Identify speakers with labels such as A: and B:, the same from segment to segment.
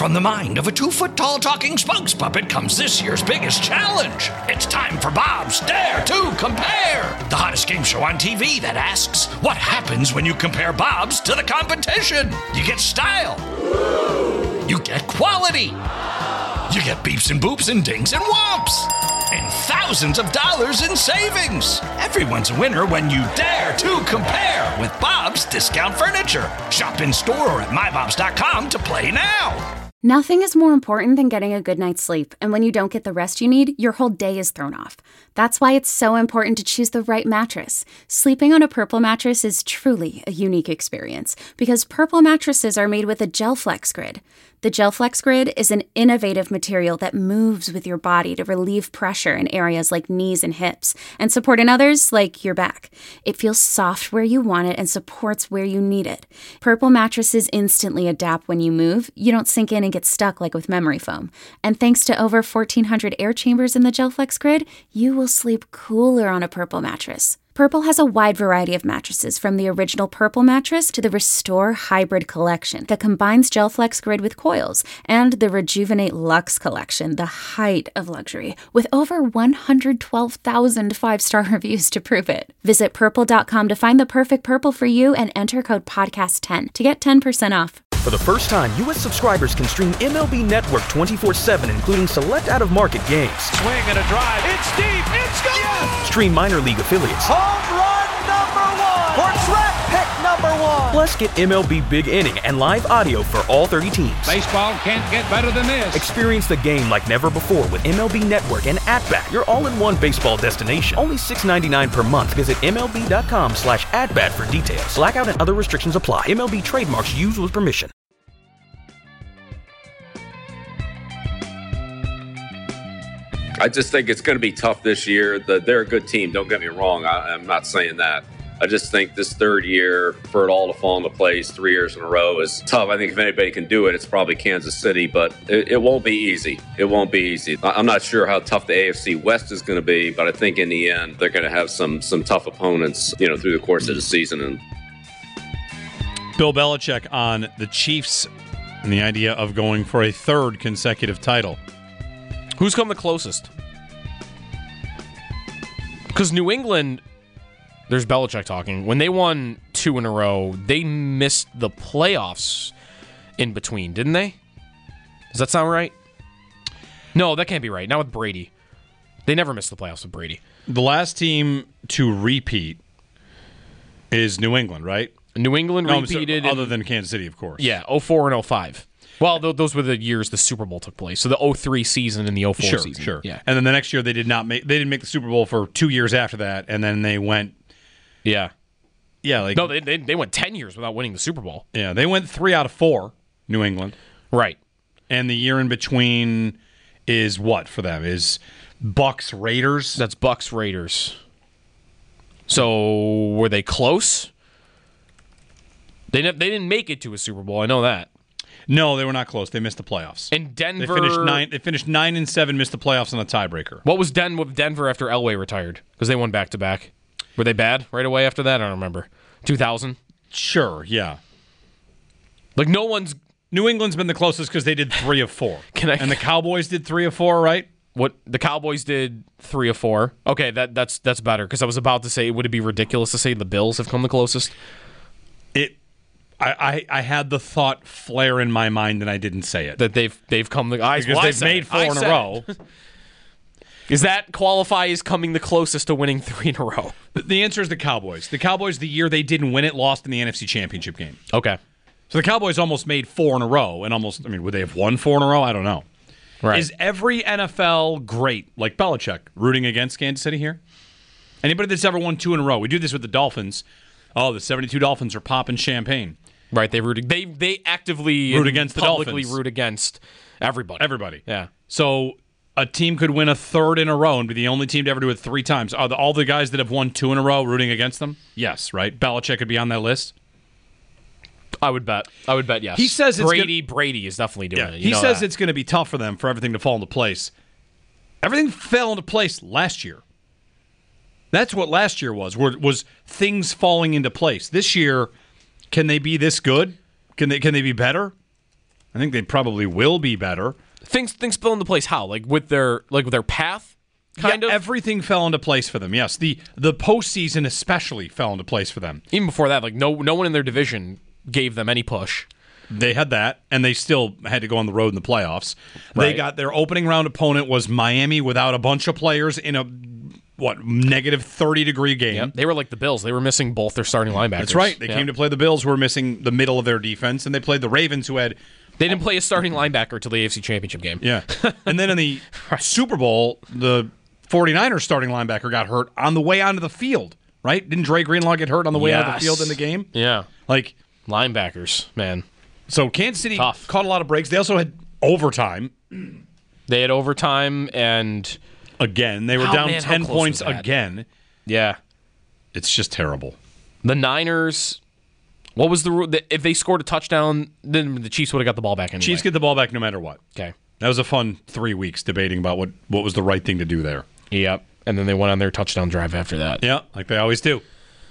A: From the mind of a 2-foot-tall talking spokes puppet comes this year's biggest challenge. It's time for Bob's Dare to Compare, the hottest game show on TV that asks, what happens when you compare Bob's to the competition? You get style. You get quality. You get beeps and boops and dings and whomps. And thousands of dollars in savings. Everyone's a winner when you dare to compare with Bob's Discount Furniture. Shop in store or at mybobs.com to play now.
B: Nothing is more important than getting a good night's sleep, and when you don't get the rest you need, your whole day is thrown off. That's why it's so important to choose the right mattress. Sleeping on a Purple mattress is truly a unique experience, because Purple mattresses are made with a GelFlex Grid. The GelFlex Grid is an innovative material that moves with your body to relieve pressure in areas like knees and hips, and support in others like your back. It feels soft where you want it and supports where you need it. Purple mattresses instantly adapt when you move. You don't sink in and get stuck like with memory foam. And thanks to over 1,400 air chambers in the GelFlex Grid, you will sleep cooler on a Purple mattress. Purple has a wide variety of mattresses, from the original Purple mattress to the Restore Hybrid collection that combines GelFlex Grid with coils, and the Rejuvenate Luxe collection, the height of luxury, with over 112,000 five-star reviews to prove it. Visit purple.com to find the perfect Purple for you and enter code podcast10 to get 10% off.
C: For the first time, U.S. subscribers can stream MLB Network 24/7, including select out-of-market games.
D: Swing and a drive. It's deep. It's gone. Yes!
C: Stream minor league affiliates.
D: Home run number 1. Or draft pick number 1.
C: Plus, get MLB Big Inning and live audio for all 30 teams.
D: Baseball can't get better than this.
C: Experience the game like never before with MLB Network and At-Bat, your all-in-one baseball destination. Only $6.99 per month. Visit MLB.com/AtBat for details. Blackout and other restrictions apply. MLB trademarks used with permission.
E: I just think it's going to be tough this year. They're a good team. Don't get me wrong. I'm not saying that. I just think this third year, for it all to fall into place 3 years in a row, is tough. I think if anybody can do it, it's probably Kansas City, but it won't be easy. It won't be easy. I'm not sure how tough the AFC West is going to be, but I think in the end, they're going to have some tough opponents, through the course of the season. And
F: Bill Belichick on the Chiefs and the idea of going for a third consecutive title.
G: Who's come the closest? Because New England, there's Belichick talking. When they won 2 in a row, they missed the playoffs in between, didn't they? Does that sound right? No, that can't be right. Not with Brady. They never missed the playoffs with Brady.
F: The last team to repeat is New England, right?
G: New England repeated.
F: Other than Kansas City, of course.
G: Yeah, 04 and 05. Well, those were the years the Super Bowl took place. So the 03 season and the 04 season.
F: Sure.
G: Yeah.
F: And then the next year they didn't make the Super Bowl for 2 years after that, and then they went.
G: Yeah.
F: Yeah.
G: No, they went 10 years without winning the Super Bowl.
F: Yeah, they went 3 out of 4. New England.
G: Right.
F: And the year in between is what for them? Is Bucks Raiders?
G: That's Bucks Raiders. So were they close? They didn't make it to a Super Bowl. I know that.
F: No, they were not close. They missed the playoffs.
G: And Denver,
F: they finished 9-7, missed the playoffs on a tiebreaker.
G: What was with Denver after Elway retired? Because they won back-to-back. Were they bad right away after that? I don't remember. 2000?
F: Sure, yeah.
G: Like no one's...
F: New England's been the closest because they did 3 of 4. And the Cowboys did 3 of 4, right?
G: What the Cowboys did 3 of 4. Okay, that's better because I was about to say, would it be ridiculous to say the Bills have come the closest?
F: I had the thought flare in my mind and I didn't say it.
G: That they've come the
F: because they've made 4 in a row.
G: Does that qualify as coming the closest to winning 3 in a row?
F: The answer is the Cowboys. The Cowboys, the year they didn't win it, lost in the NFC Championship game.
G: Okay.
F: So the Cowboys almost made 4 in a row, and would they have won 4 in a row? I don't know.
G: Right.
F: Is every NFL great, like Belichick, rooting against Kansas City here? Anybody that's ever won 2 in a row. We do this with the Dolphins. Oh, the 72 Dolphins are popping champagne.
G: Right, they actively
F: root against the
G: publicly
F: Dolphins.
G: Root against everybody.
F: Everybody.
G: Yeah.
F: So a team could win a third in a row and be the only team to ever do it 3 times. Are all the guys that have won 2 in a row rooting against them? Yes, right? Belichick could be on that list?
G: I would bet yes.
F: He says
G: Brady is definitely doing it.
F: He says it's going to be tough for them for everything to fall into place. Everything fell into place last year. That's what last year was things falling into place. This year, can they be this good? Can they be better? I think they probably will be better.
G: Things fell into place. How? With their path, kind of.
F: Everything fell into place for them. Yes, the postseason especially fell into place for them.
G: Even before that, no one in their division gave them any push.
F: They had that, and they still had to go on the road in the playoffs.
G: Right.
F: They got their opening round opponent was Miami without a bunch of players in a negative 30-degree game.
G: Yep. They were like the Bills. They were missing both their starting linebackers.
F: That's right. They came to play the Bills, who were missing the middle of their defense, and they played the Ravens, who had...
G: They didn't play a starting linebacker till the AFC Championship game.
F: Yeah. And then in the Super Bowl, the 49ers starting linebacker got hurt on the way onto the field, right? Didn't Dre Greenlaw get hurt on the way onto the field in the game?
G: Yeah.
F: Linebackers,
G: man.
F: So Kansas City caught a lot of breaks. They also had overtime.
G: They had overtime, and...
F: Again, they were down 10 points again.
G: Yeah.
F: It's just terrible.
G: The Niners... What was the rule? If they scored a touchdown, then the Chiefs would have got the ball back anyway.
F: Chiefs get the ball back no matter what.
G: Okay.
F: That was a fun 3 weeks debating about what was the right thing to do there.
G: Yep. And then they went on their touchdown drive after that.
F: Yeah, like they always do.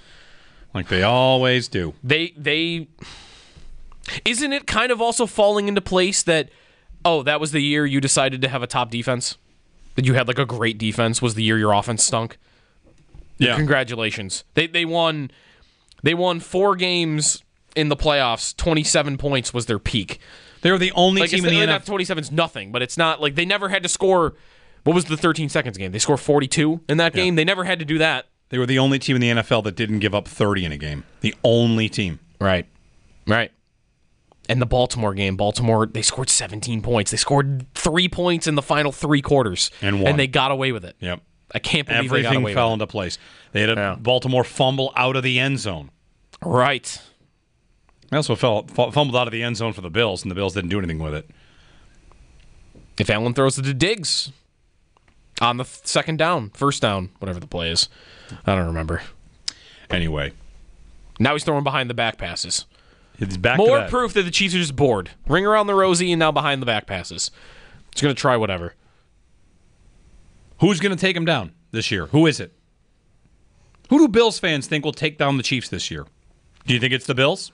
G: They isn't it kind of also falling into place that, that was the year you decided to have a top defense? That you had a great defense was the year your offense stunk?
F: Yeah.
G: Congratulations. They won 4 games in the playoffs. 27 points was their peak.
F: They were the only team in the NFL.
G: 27's nothing, but it's not they never had to score. What was the 13 seconds game? They scored 42 in that game. They never had to do that.
F: They were the only team in the NFL that didn't give up 30 in a game. The only team.
G: Right. And the Baltimore game, they scored 17 points. They scored 3 points in the final 3 quarters.
F: And won.
G: And they got away with it.
F: Yep.
G: I can't believe
F: everything
G: they got away
F: fell
G: with
F: into place. They had a Baltimore fumble out of the end zone.
G: Right.
F: They also fumbled out of the end zone for the Bills, and the Bills didn't do anything with it.
G: If Allen throws it to Diggs on the first down, whatever the play is. I don't remember.
F: Anyway.
G: Now he's throwing behind the back passes.
F: It's back
G: More
F: to that.
G: proof that the Chiefs are just bored. Ring around the rosy and now behind the back passes. He's going to try whatever.
F: Who's going to take him down this year? Who is it? Who do Bills fans think will take down the Chiefs this year? Do you think it's the Bills?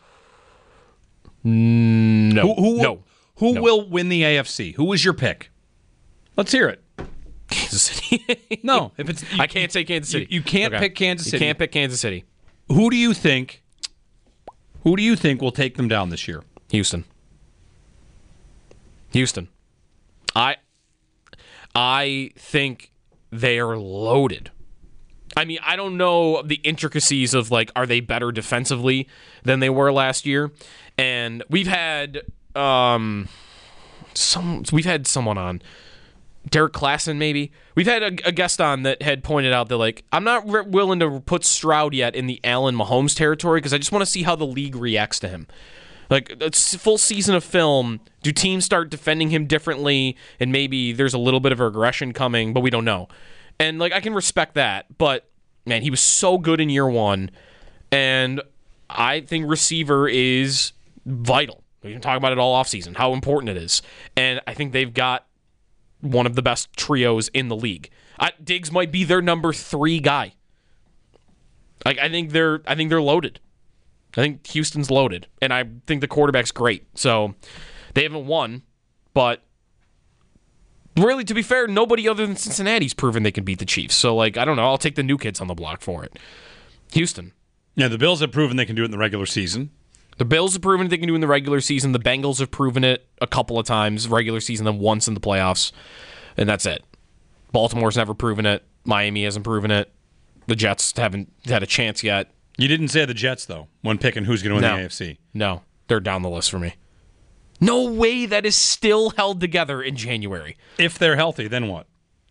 G: No.
F: Who will win the AFC? Who is your pick? Let's hear it.
G: Kansas City.
F: No, if it's
G: I can't say Kansas City.
F: You can't pick Kansas City.
G: You can't pick Kansas City.
F: Who do you think will take them down this year?
G: Houston. I think they are loaded. I mean, I don't know the intricacies of are they better defensively than they were last year? And we've had someone on, Derek Klassen maybe. We've had a guest on that had pointed out that I'm not willing to put Stroud yet in the Allen Mahomes territory because I just want to see how the league reacts to him. A full season of film, do teams start defending him differently and maybe there's a little bit of regression coming, but we don't know. And I can respect that, but man, he was so good in year 1, and I think receiver is vital. We can talk about it all offseason, how important it is. And I think they've got one of the best trios in the league. Diggs might be their number 3 guy. I think they're loaded. I think Houston's loaded, and I think the quarterback's great. So they haven't won, but really, to be fair, nobody other than Cincinnati's proven they can beat the Chiefs. So, I don't know. I'll take the new kids on the block for it. Houston.
F: Yeah, the Bills have proven they can do it in the regular season.
G: The Bills have proven they can do it in the regular season. The Bengals have proven it a couple of times, regular season, then once in the playoffs, and that's it. Baltimore's never proven it. Miami hasn't proven it. The Jets haven't had a chance yet.
F: You didn't say the Jets, though, when picking who's going to win the AFC.
G: No, they're down the list for me. No way that is still held together in January.
F: If they're healthy, then what?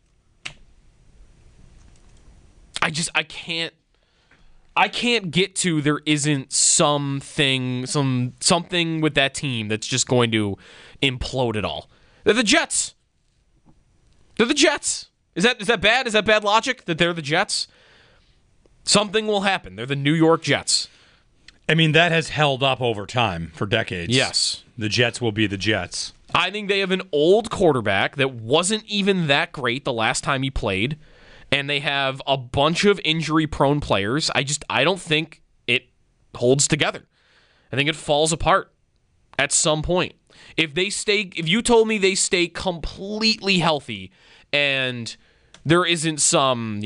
G: I can't get to there isn't something with that team that's just going to implode it all. They're the Jets. Is that bad? Is that bad logic that they're the Jets? Something will happen. They're the New York Jets.
F: I mean, that has held up over time for decades.
G: Yes.
F: The Jets will be the Jets.
G: I think they have an old quarterback that wasn't even that great the last time he played, and they have a bunch of injury-prone players. I don't think it holds together. I think it falls apart at some point. If you told me they stay completely healthy and there isn't some,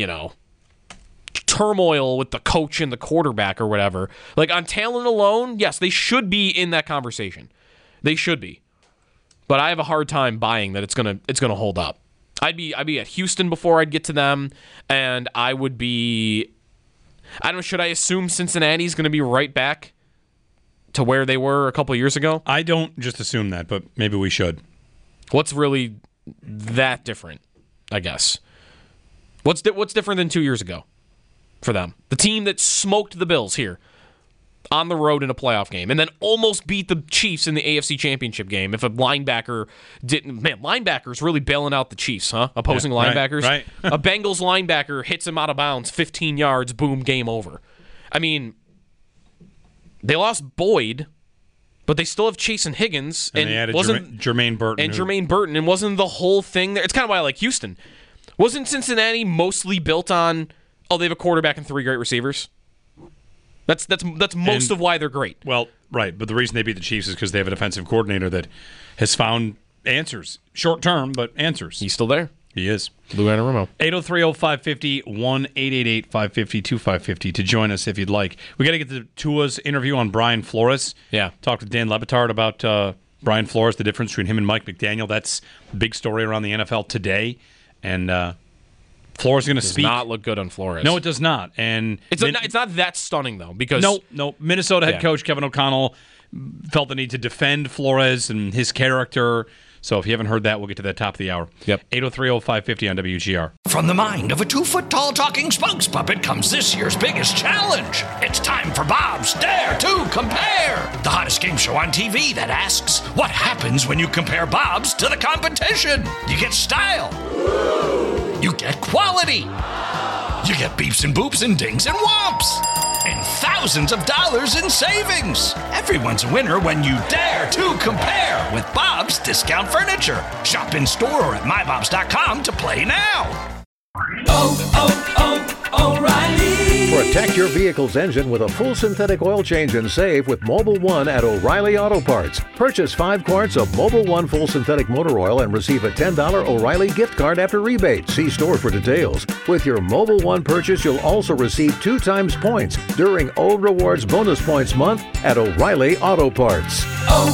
G: turmoil with the coach and the quarterback or whatever, like on talent alone, yes, they should be in that conversation. They should be. But I have a hard time buying that it's gonna hold up. I'd be at Houston before I'd get to them, and I would be. I don't know. Should I assume Cincinnati's going to be right back to where they were a couple of years ago?
F: I don't just assume that, but maybe we should.
G: What's really that different? I guess. What's different than 2 years ago for them? The team that smoked the Bills here on the road in a playoff game and then almost beat the Chiefs in the AFC Championship game. If a linebacker didn't... Man, linebackers really bailing out the Chiefs, huh? Opposing linebackers.
F: Right.
G: A Bengals linebacker hits him out of bounds, 15 yards, boom, game over. I mean, they lost Boyd, but they still have Chase and Higgins.
F: And they added Jermaine Burton.
G: And Jermaine Burton. And wasn't the whole thing there... It's kind of why I like Houston. Wasn't Cincinnati mostly built on, they have a quarterback and 3 great receivers? That's most of why they're great.
F: Well, right, but the reason they beat the Chiefs is because they have a defensive coordinator that has found answers. Short term, but answers.
G: He's still there.
F: He is.
G: Lou Anarumo.
F: 803-0550, 1-888-550-2550 to join us if you'd like. We got to get to Tua's interview on Brian Flores.
G: Yeah.
F: Talk to Dan Lebitard about Brian Flores, the difference between him and Mike McDaniel. That's the big story around the NFL today. And Flores is going to speak.
G: Does not look good on Flores.
F: No, it does not. And
G: it's not that stunning though, because
F: no. Minnesota head coach Kevin O'Connell felt the need to defend Flores and his character. So if you haven't heard that, we'll get to that top of the hour.
G: Yep.
F: 803-0550 on WGR.
A: From the mind of a 2-foot-tall talking spokes puppet comes this year's biggest challenge. It's time for Bob's Dare to Compare, the hottest game show on TV that asks, what happens when you compare Bob's to the competition? You get style. You get quality. You get beeps and boops and dings and whomps. And thousands of dollars in savings. Everyone's a winner when you dare to compare with Bob's Discount Furniture. Shop in store or at mybobs.com to play now.
H: O'Reilly. Protect your vehicle's engine with a full synthetic oil change and save with Mobil 1 at O'Reilly Auto Parts. Purchase 5 quarts of Mobil 1 full synthetic motor oil and receive a $10 O'Reilly gift card after rebate. See store for details. With your Mobil 1 purchase, you'll also receive 2 times points during O Rewards Bonus Points Month at O'Reilly Auto Parts.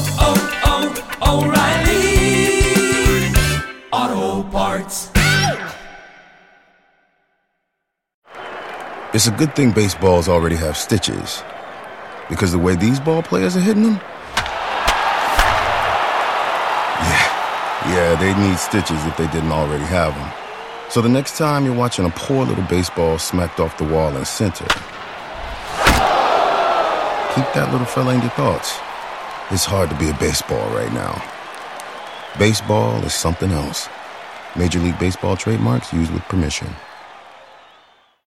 D: O'Reilly Auto Parts.
I: It's a good thing baseballs already have stitches, because the way these ball players are hitting them, yeah, they'd need stitches if they didn't already have them. So the next time you're watching a poor little baseball smacked off the wall in center, keep that little fella in your thoughts. It's hard to be a baseball right now. Baseball is something else. Major League Baseball trademarks used with permission.